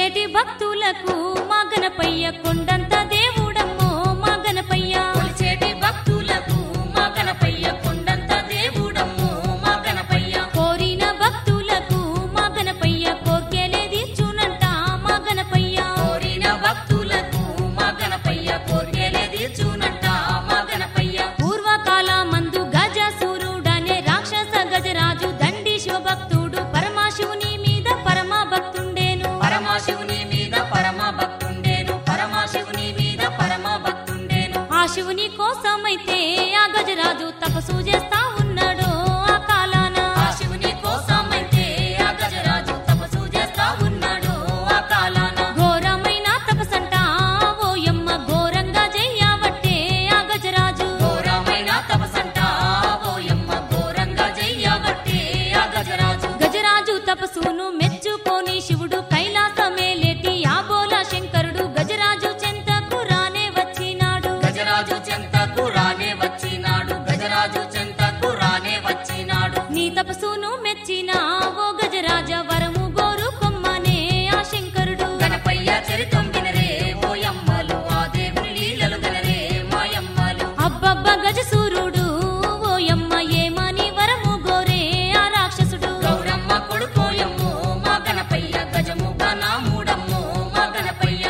కొలిచేటి భక్తులకు మా గణపయ్య కొండంత దేవుడమ్మో మా గణపయ్య కొలిచేటి భక్తులకు మా గణపయ్య కొండంత దేవుడమ్మో మా గణపయ్య కోరిన భక్తులకు మా గణపయ్య కోర్కెలే తీర్చునంట మా గణపయ్య కోరిన భక్తులకు మా గణపయ్య కోర్కెలే తీర్చునంట మా గణపయ్య పూర్వకాల మందు గజాసురుడనే రాక్షస గజరాజు దండి శివభక్తుడు పరమాశివుని మీద పరమ భక్తుండేను పరమాశివుని మీద పరమ భక్తుండేను పరమాశివుని మీద పరమ భక్తుండేను ఆ శివుని కోసమైతే ఆ గజరాజు తపస్సు చేస్తా ఉన్నాడు ఆ కాలాన ఆ శివుని కోసమైతే ఆ గజరాజు తపస్సు చేస్తా ఉన్నాడు ఆ కాలాన ఘోరమైన తపసంట ఓయమ్మ ఘోరంగా చెయ్యబట్టే ఆ గజరాజు ఘోరమైన తపసంట ఓయమ్మ ఘోరంగా చెయ్యబట్టే ఆ గజరాజు గజరాజు తపస్సును మెచ్చుకొని శివుడు కైలాసమేలేటి ఆబోల శంకరుడు గజరాజు చెంతకు రానే వచ్చినాడు గజరాజు చెంతకు రానే వచ్చినాడు గజరాజు చెంతకు రానే వచ్చినాడు నీ తపస్సును మెచ్చిన ఓ గజరాజ వరము గోరు కొమ్మనే ఆ శంకరుడు గణపయ్య చరితం వినరే ఓయమ్మలు ఆ దేవుని లీలలు గనరే మాయమ్మలు అబ్బబ్బ గజసూరుడు ఓయమ్మ ఏమని వరము గోరే ఆ రాక్షసుడు గౌరమ్మ కొడుకోయమ్మో మా గణపయ్య గజముగా నా మూడమ్మో మా గణపయ్య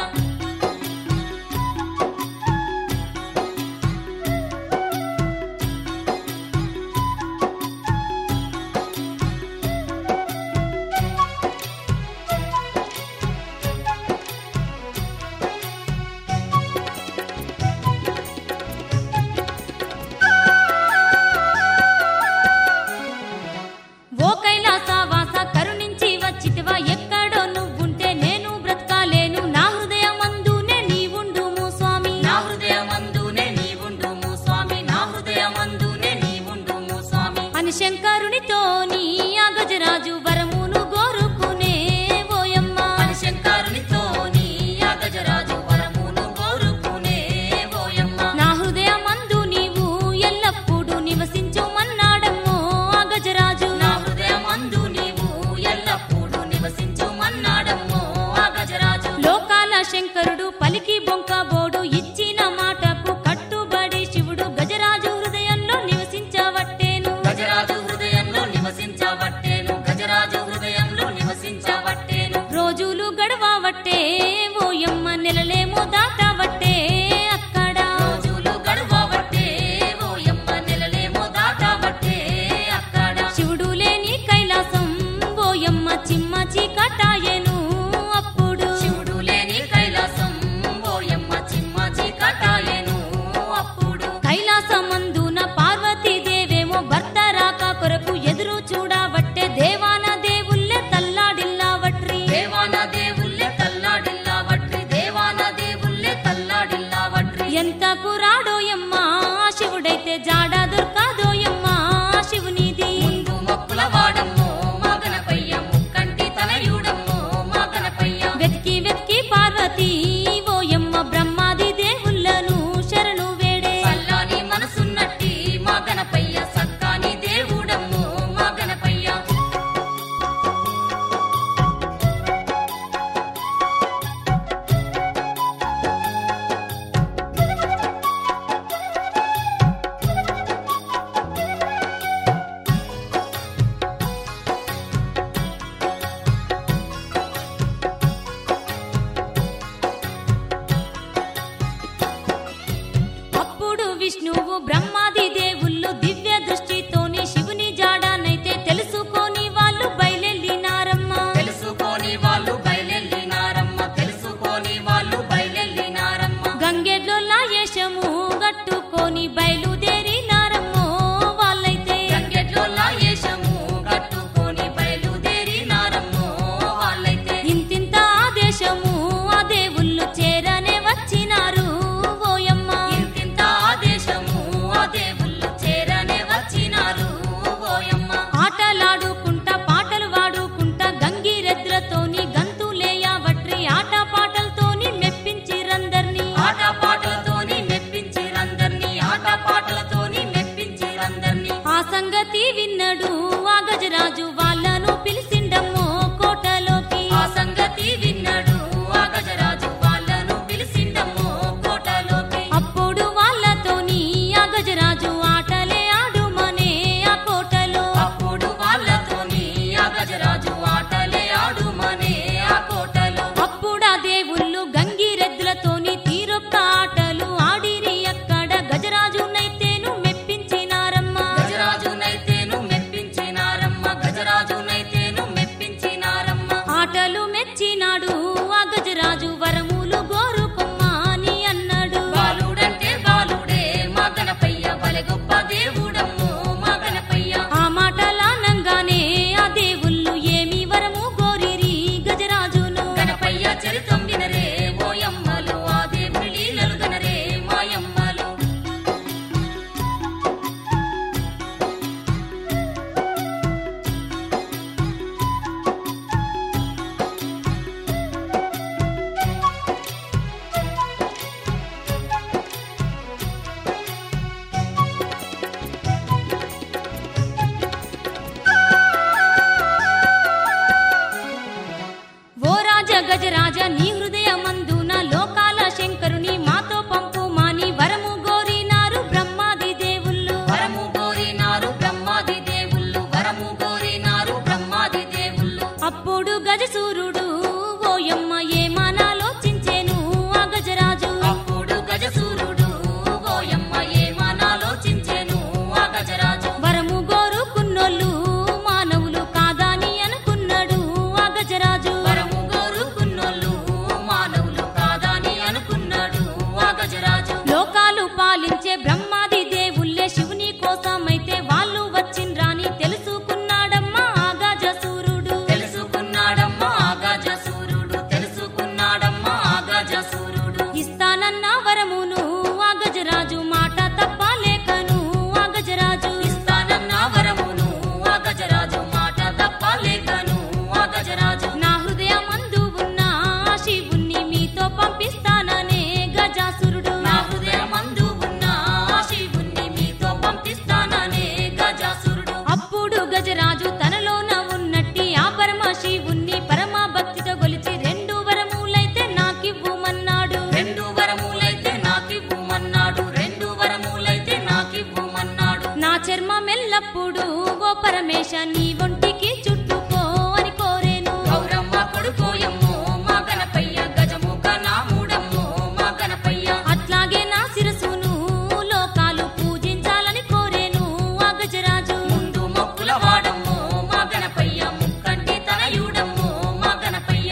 ఓ కైలాసవాస కరుణించి వచ్చితివా ఎక్కడో నువ్వుంటే నేను బ్రతకాలేను నా హృదయమందునే నీవుండుము స్వామి నా హృదయమందునే నీవుండుము స్వామి నా హృదయమందునే నీవుండుము స్వామి అని శంకరునితోని ఆ గజరాజు వరమును గోరుకునే ఓయమ్మ అని శంకరునితోని ఆ గజరాజు వరమును కోరుకునే ఓయమ్మ నా హృదయమందు నీవు ఎల్లప్పుడూ నివసించుమన్నాడమ్మో ఆ గజరాజు నా హృదయమందు నీవు ఎల్లప్పుడూ నివసించుమన్నాడమ్మో ఆ గజరాజు లోకాల శంకరుడు పలికి బొంక బోడు ఇచ్చిన మాటకు కట్టుబడి శివుడు గజరాజు హృదయంలో నివసించవట్టేను గజరాజు హృదయంలో నివసించవట్టేను గజరాజు హృదయంలో నివసించవట్టేను రోజులు గడవవట్టే ఓయమ్మ నెలలేమో దాటవట్టే అక్కడ రోజులు గడువవట్టే ఓయమ్మ నెలలేమో దాటవట్టే అక్కడ శివుడు లేని కైలాసం ఓయమ్మ చిమ్మ చీకటాయెను అప్పుడు శివుడు లేని కైలాసం ఓయమ్మ చిమ్మ చీకటాయెను అప్పుడు కైలాసమందున పార్వతీదేవేమో భర్త రాక కొరకు ఎదురు చూడవట్టే దేవాన దేవుళ్ళే తల్లాడిల్లావట్రి దేవాన దేవుళ్ళే తల్లాడిల్లావట్రి దేవాన దేవుళ్ళే తల్లాడిల్లావట్రి ఎంతకు రాడోయమ్మ శివుడైతే జాడ దొరకాదోయమ్మ శివునిది ముందు మొక్కుల వాడమ్మో మా గణపయ్య ముక్కంటి తనయుడమ్మో గజరాజ నీ హృదయమందున లోకాల శంకరుని మాతో పంపు మాని వరము గోరినారు బ్రహ్మాది దేవుళ్ళు. వరము కోరినారు బ్రహ్మాది దేవుళ్ళు, వరము కోరినారు బ్రహ్మాది దేవుళ్ళు. అప్పుడు గజసూరుడు ఓయమ్మ ఏమానాలోచించేను ఆ గజరాజు. అప్పుడు గజసూరుడు ఓయమ్మ ఏమనాలోచించెను ఆ గజరాజు. వరము గోరుకున్నోళ్ళు మానవులు కాదని అనుకున్నాడు ఆ గజరాజు. వరము కోరుకున్నోళ్ళు మానవులు కాదని అనుకున్నాడు ఆ గజరాజు. లోకాలు పాలించే బ్రహ్మాది దేవుళ్ళే శివుని కోసమైతే వాళ్ళు వచ్చిండ్రాని తెలుసుకున్నాడమ్మా ఆ గజసూరుడు. తెలుసుకున్నాడమ్మా ఆ గజసూరుడు, తెలుసుకున్నాడమ్మా ఆ గజసూరుడు. ఇస్తానన్న వరమును ఆ గజరాజు మాట తప్పలేకను ఆ గజరాజు. ఇస్తానన్న వరమును ఆ గజరాజు మాట తప్పలేకను ఆ గజరాజు. నా హృదయమందు ఉన్న ఆ శివుణ్ణి మీతో పంపిస్తాననే గజాసురుడు. నా హృదయమందు ఉన్న ఆ శివుణ్ణి మీతో పంపిస్తాననే గజాసురుడు. అప్పుడు గజరాజు తనలోన ఉన్నట్టి ఆ పరమ శివుణ్ణి పరమ భక్తితో గొలిచి రెండు వరములైతే నాకివ్వుమన్నాడు. రెండు వరములైతే నాకివ్వుమన్నాడు, రెండు వరములైతే నాకివ్వుమన్నాడు. నా చర్మమెల్లప్పుడు ఓ పరమేశ నీ ఒంటికి చుట్టుకో అని కోరేను. గౌరమ్మ కొడుకోయమ్మో మా గణపయ్య, గజముఖ నా మూడమ్మో మా గణపయ్య. అట్లాగే నా శిరసును లోకాలు పూజించాలని కోరేను ఆ గజరాజు. ముందు మొక్కుల వాడమ్మో మా గణపయ్య, ముక్కంటి తనయుడమ్మో మా గణపయ్య.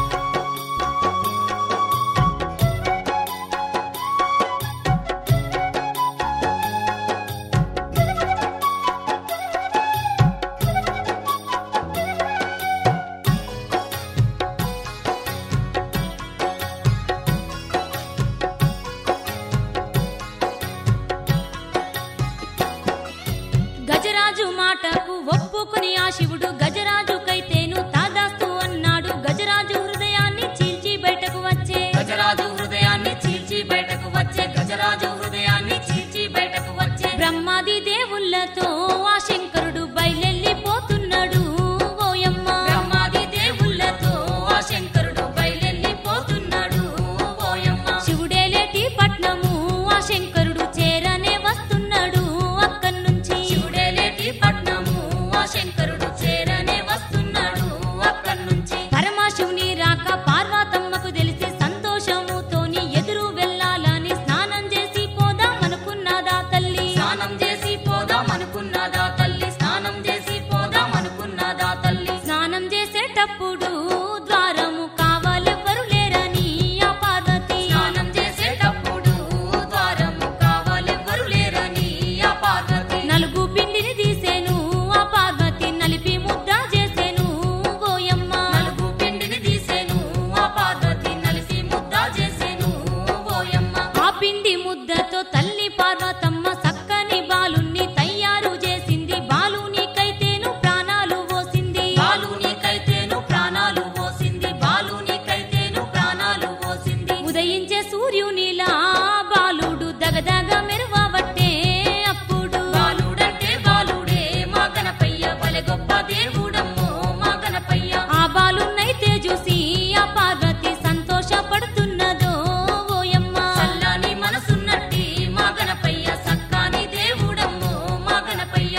గజరాజు మాటకు ఒప్పుకుని ఆ శివుడు గజరాజుకైతేను తాదాస్తు అన్నాడు. గజరాజు హృదయాన్ని చీల్చి బయటకు వచ్చే. గజరాజు హృదయాన్ని చీల్చి బయటకు వచ్చే, గజరాజు హృదయాన్ని చీల్చి బయటకు వచ్చే. బ్రహ్మాది దేవుళ్ళతో ఆ శంకరుడు బయలెళ్ళిపోతున్నాడు ఓయమ్మ. బ్రహ్మాది దేవుళ్ళతో ఆ శంకరుడు బయలెళ్ళిపోతున్నాడు ఓయమ్మ. శివుడేలేటి పట్నము ఆ శంకరుడు చేరనే వస్తున్నాడు అక్కడ్నుంచి. శివుడేలేటి పట్నము ఆ శంకరుడు చేరనే వస్తున్నాడు అక్కడ్నుంచి. పరమశివుని రాక పార్వతమ్మకు తెలిసి సంతోషముతోని ఎదురు వెళ్ళాలని స్నానం చేసి పోదామనుకున్నదా తల్లి. స్నానం చేసి పోదామనుకున్నదా తల్లి, స్నానం చేసి పోదామనుకున్నదా తల్లి. స్నానం చేసేటప్పుడు ద్వారము కావాలెవ్వరు లేరని ఆ పార్వతి. స్నానం చేసేటప్పుడు ద్వారము కావాలెవ్వరు లేరని ఆ పార్వతి. నలుగు పిండిని తీసేను ఆ పార్వతి, నలిపి ముద్ద చేసేను ఓయమ్మ. నలుగు పిండిని తీసేను ఆ పార్వతి, నలిసి ముద్ద చేసేను ఓయమ్మ. ఆ పిండి ముద్దతో తల్లి పార్వతమ్మ సక్కని బాలుణ్ణి తయారు చేసింది. బాలునికైతేను ప్రాణాలు పోసింది. బాలునికైతేను ప్రాణాలు పోసింది, బాలునికైతేను ప్రాణాలు పోసింది. ఉదయించే సూర్యునిలా బాలుడు దగదగ మెరువబట్టే అప్పుడు. బాలుడంటే బాలుడే మా గణపయ్య, బలె గొప్ప దేవుడమ్మో మా గణపయ్య. ఆ బాలునైతే చూసి ఆ పార్వతి సంతోషపడుతున్నదో ఓయమ్మ. చల్లని మనసున్నట్టి మా గణపయ్య, సక్కాని దేవుడమ్మో మా గణపయ్య.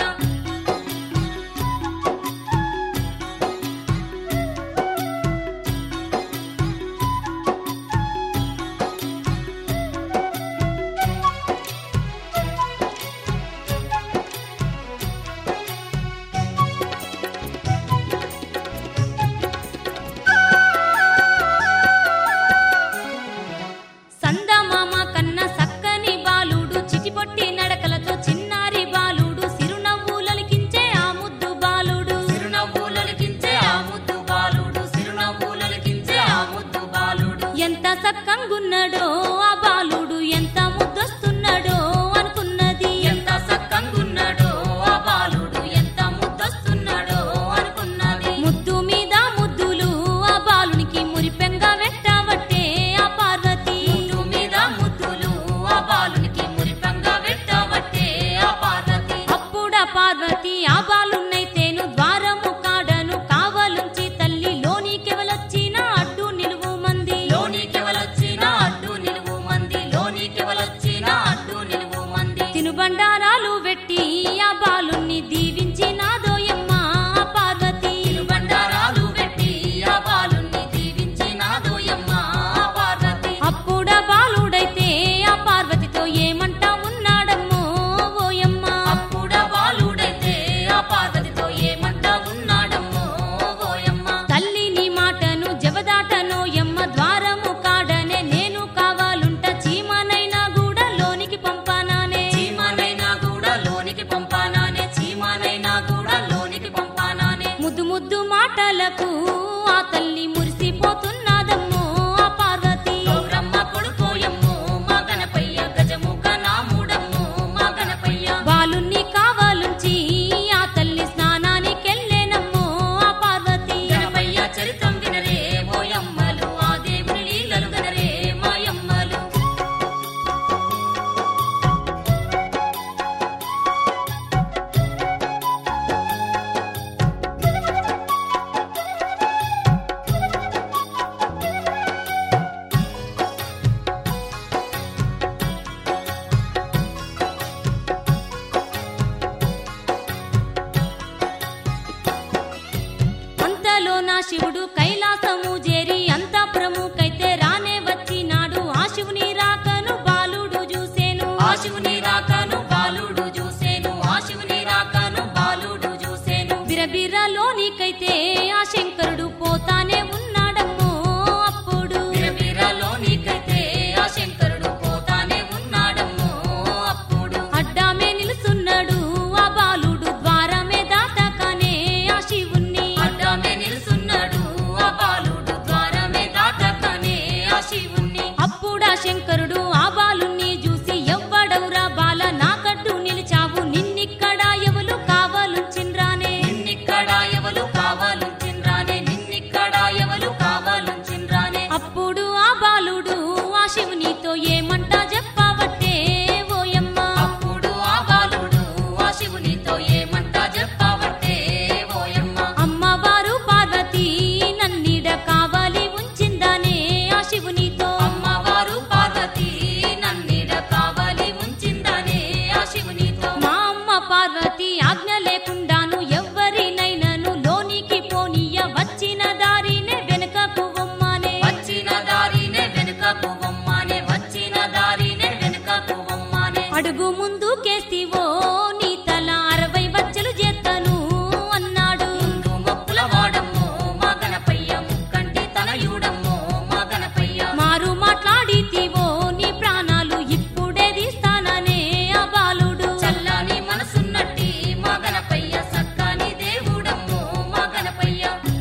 సందమామ కన్న సక్కని బాలుడు చిటిపొట్టి నడకలతో చిన్నారి బాలుడు సిరునవ్వులలికించే ఆ ముద్దు బాలుడు. చిరునవ్వులొలికించే ఆ ముద్దు బాలుడు, చిరునవ్వులొలికించే ఆ ముద్దు బాలుడు. ఎంత సక్కంగున్నాడో ఆ బాలుడు, ఎంత ముద్దొస్తున్నాడో అనుకున్నది. ఎంత సక్కంగున్నాడో ఆ బాలుడు, ఎంత ముద్దొస్తున్నాడో అనుకున్నది. ముద్దు మీద ముద్దులు ఆ బాలునికి మురిపెంగా వెట్టబట్టే ఆ పార్వతి. ముద్దు మీద ముద్దులు ఆ బాలునికి మురిపంగా వెట్టబట్టే ఆ పార్వతి. అప్పుడ పార్వతి ఆ బాలున్నైతేను ద్వారము కాడను కావలుంచి తల్లి లోనికెవలొచ్చినా అడ్డు నిలువ నీతో ఏమంట చెప్పవట్టే ఓయమ్మ. అప్పుడు ఆ బాలుడు ఆ శివునితో ఏమంట చెప్పవట్టే ఓయమ్మ. అమ్మవారు పార్వతి నన్నిడ కావాలి ఉంచిందానే ఆ శివునితో. అమ్మవారు పార్వతి నన్నిడ కావాలి ఉంచిందనే ఆ శివునితో. మా అమ్మ పార్వతి ఆజ్ఞ లేకుండాను ఎవ్వరినైనను లోనికి పోనీయ వచ్చిన దారినే వెనుకకు వమ్మానే. వచ్చిన దారినే వెనుకకు వమ్మానే, వచ్చిన దారినే వెనుకకు వమ్మానే. అడుగు ముందుకేస్తివో నీ తల 60 వచ్చలు చేత్తను అన్నాడు. ముందు మొక్కుల వాడమ్మో మా గణపయ్య, ముక్కంటి తనయుడమ్మో మా గణపయ్య. మారు మాట్లాడితివో నీ ప్రాణాలు ఇప్పుడే తీస్తాననే ఆ బాలుడు. చల్లని మనసున్నట్టి మా గణపయ్య, సక్కని దేవుడమ్మో మా గణపయ్య.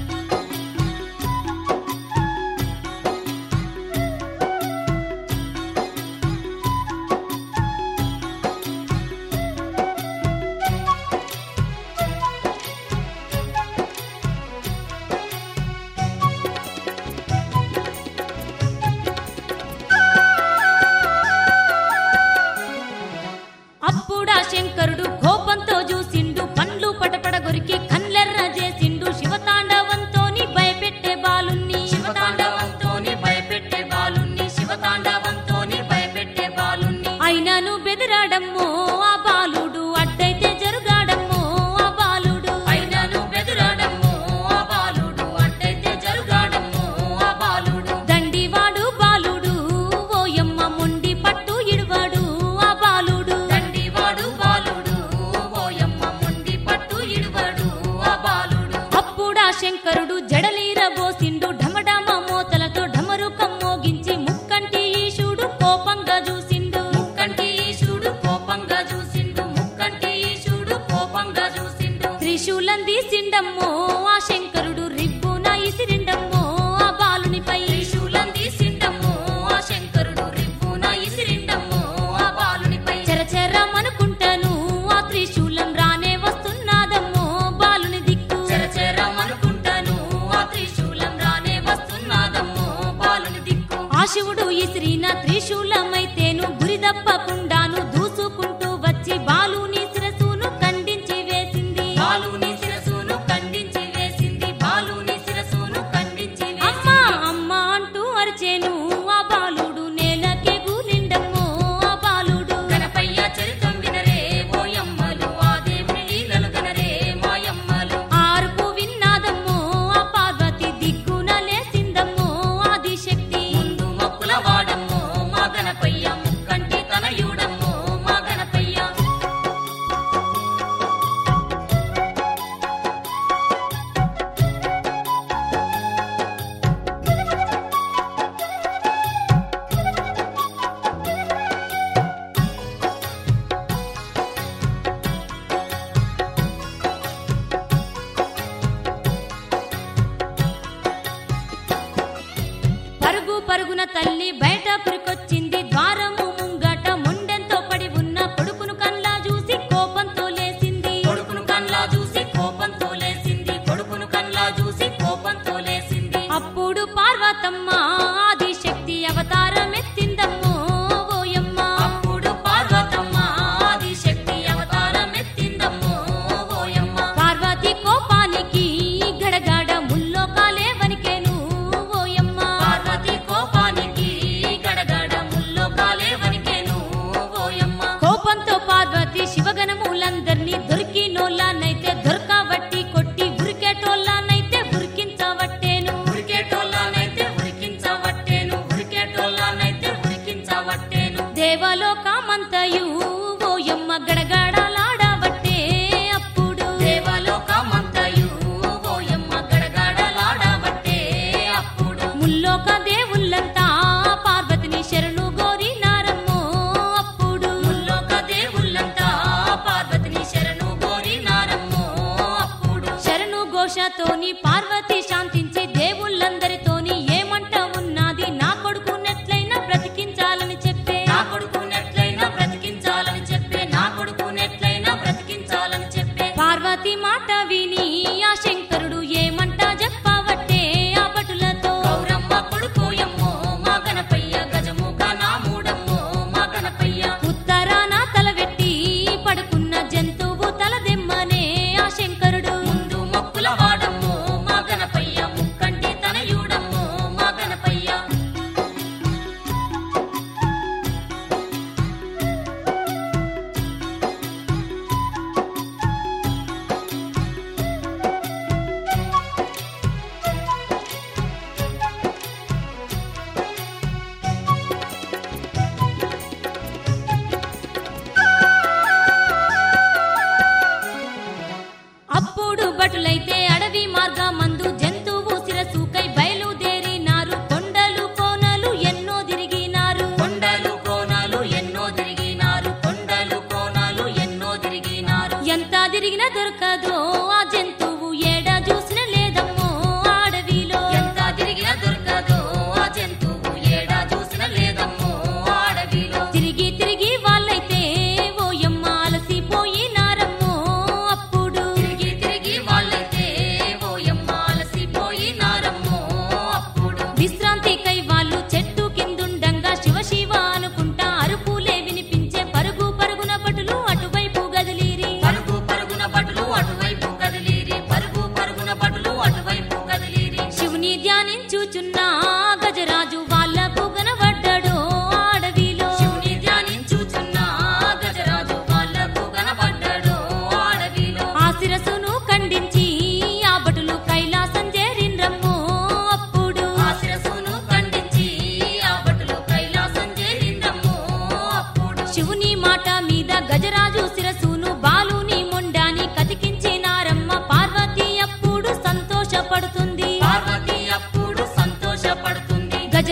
అప్పుడా శంకరుడు కోపంతో చూసిండు, పండ్లు పటపడ గొరికి కన్లెర్ర చేసిండు. శివతాండవంతోని భయపెట్టే బాలుణ్ణి. శివతాండవంతోని భయపెట్టే బాలుణ్ణి, శివతాండవంతోని భయపెట్టే బాలుణ్ణి. అయినను బెదిరాడమ్మో ఆ బాలుడు, అడ్డైతే జరుగాడమ్మో ఆ బాలుడు. అయినను బెదురాడమ్మో ఆ బాలుడు, అట్టయితే జరుగాడమ్మో ఆ బాలుడు. దండివాడు బాలుడు ఓయమ్మ, మొండి పట్టు ఇడువాడు ఆ బాలుడు. దండివాడు బాలుడు ఓయమ్మ, మొండి పట్టు ఇడువడు ఆ బాలుడు. అప్పుడా శంకరుడు జడలీరబోసిండు, ఢమఢమ మోతలతో ఢమరుకం మోగించి ముక్కంటి ఈశుడు కోపంగా చూసిండు. ముక్కంటి ఈశుడు కోపంగా చూసిండు, ముక్కంటి ఈశుడు కోపంగా చూసిండు. త్రిశూలం తీసిండమ్మో ఆ శంకరుడు, రిబ్బున ఇసిరిండమ్మో ఆ బాలునిపై. త్రిశూలం తీసిండమ్మో ఆ శంకరుడు, రివ్వున ఇసిరిండమ్మో ఆ బాలునిపై. చెరచెరమనుకుంటను ఆ త్రిశూలం రానే వస్తున్నాదమ్మో బాలుని దిక్కు. చెరచెరమనుకుంటాను ఆ త్రిశూలం రానే వస్తున్నాదమ్మో బాలుని దిక్కు. ఆ శివుడు ఇసిరిన త్రిశూలమైతేను గురి తప్పకుండాను దూసుకుంటూ వచ్చి బాలుని శిరసును ఖండించి వేసింది. బాలుని శిరసును ఖండించి వేసింది, బాలుని శిరసును ఖండించి అమ్మా వేసింది. అమ్మా అంటూ అరిచేను ఆ బాలుడు, నేలకే కూలిండమ్మో ఆ బాలుడు. గణపయ్య చరితం వినరే ఓయమ్మలు, ఆ దేవుని లీలలు గనరే మాయమ్మలు. ఆర్పు విన్నాదమ్మో ఆ పార్వతి, దిక్కున లేసిందమ్మో ఆదిశక్తి. ముందు మొక్కుల వాడమ్మో మా గణపయ్య, ముక్కంటి తనయుడమ్మో మా గణపయ్య. పరుగు పరుగున తల్లి బయట పురికొచ్చింది, ద్వారము ముంగట మొండెంతో పడి ఉన్న కొడుకును కల్లా చూసి కోపంతో లేసింది. కొడుకును కన్లా చూసి కోపంతో లేసింది, కొడుకును కన్లా చూసి కోపంతో లేసింది. అప్పుడు పార్వతమ్మ ఆదిశక్తి అవతారమెత్తిందమ్మో ఓయమ్మ. అప్పుడు పార్వతమ్మ ఆదిశక్తి అవతారం ఎత్తిందమ్మో ఓయమ్మ. పార్వతి కోపానికి గడగడ ముల్లోకాలే వనికేను ఓయమ్మ. పార్వతి కోపానికి గడగడ ముల్లోకాలే వణికెను ఓయమ్మ. కోపంతో పార్వతి శివగణములందర్నీ దొరికినోళ్ళనైతే దొరకబట్టి కొట్టి, ఉరికేటోళ్ళనైతే ఉరికించవట్టేను. ఉరికేటోళ్ళనైతే ఉరికించవట్టేను, ఉరికేటోళ్ళనైతే ఉరికించవట్టేను. దేవలోకమంతయు ఓయమ్మ గడగడలాడవట్టే అప్పుడు. దేవలోకమంతయు ఓయమ్మ గడగడలాడవట్టే అప్పుడు. ముల్లోక దేవుళ్ళంతా పార్వతిని శరణు గోరినారమ్మో అప్పుడు. ముల్లోక దేవుళ్ళంతా పార్వతిని శరణు కోరినారమ్మో అప్పుడు. శరణు ఘోషతోని పార్వతి శాంతించి దేవుళ్ళందరితోని ఏమంట ఉన్నది, నా కొడుకునెట్లయినా బ్రతికించాలని చెప్పే. నా కొడుకునెట్లయినా బ్రతికించ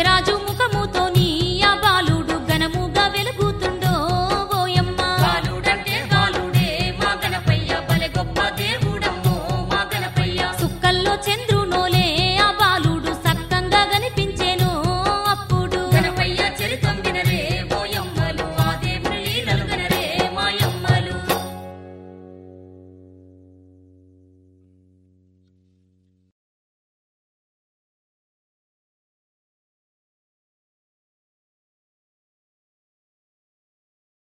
గజరాజు ముఖము